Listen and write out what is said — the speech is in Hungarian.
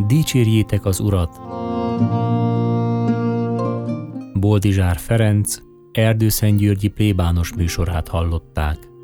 Dicsérjétek az Urat! Boldizsár Ferenc erdőszentgyörgyi plébános műsorát hallották.